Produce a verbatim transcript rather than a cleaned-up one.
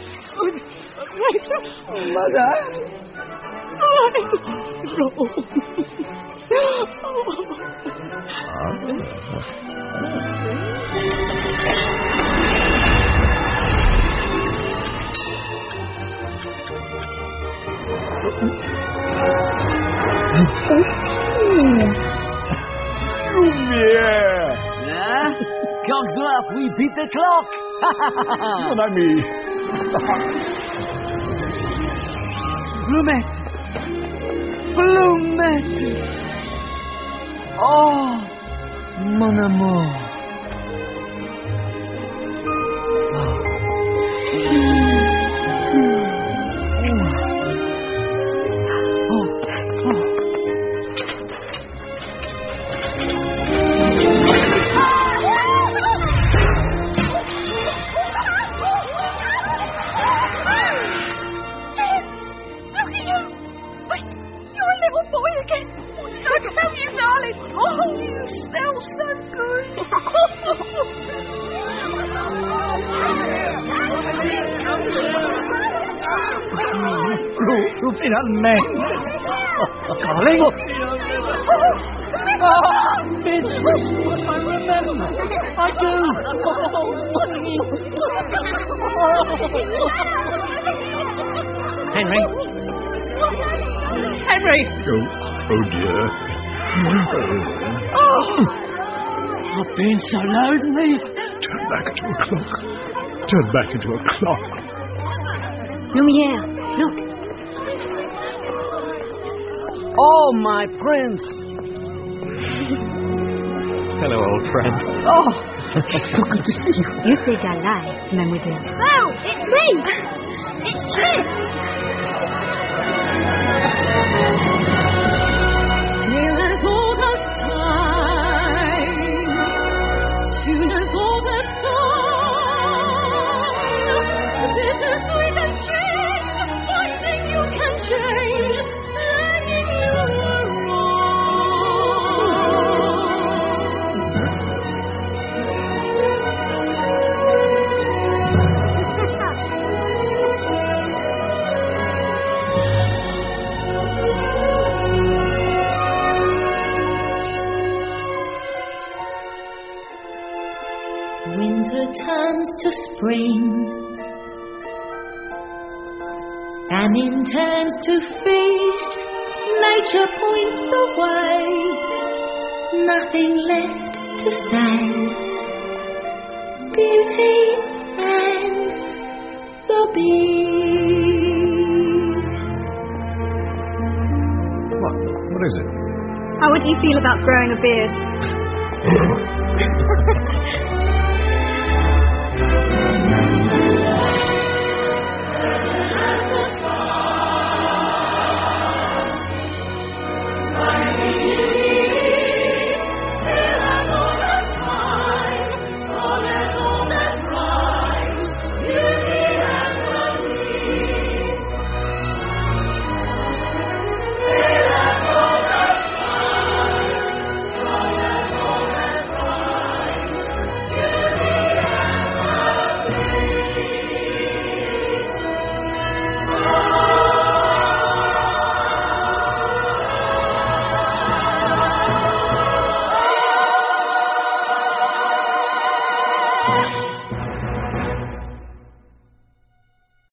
Mother. Lumière. Huh? Cogsworth, we beat the clock. Mon ami. Blumette. Blumette. Oh, mon amour. Finalmente. Darling. Oh, it's what I remember. I do. Henry. Henry. Oh, oh dear. Oh, I've been so lonely. Turn back into a clock. Turn back into a clock. Lumière, look. Oh, my prince. Hello, old friend. Oh, so good to see you. You say Jalai, mademoiselle. Oh, it's me. It's Chip. Nearest all the time, soonest all the time. This is sweet and strange, finding you can change, letting you Winter turns to spring, famine turns to feast, nature points the way, nothing left to say, beauty and the beast. What? What is it? How would you feel about growing a beard?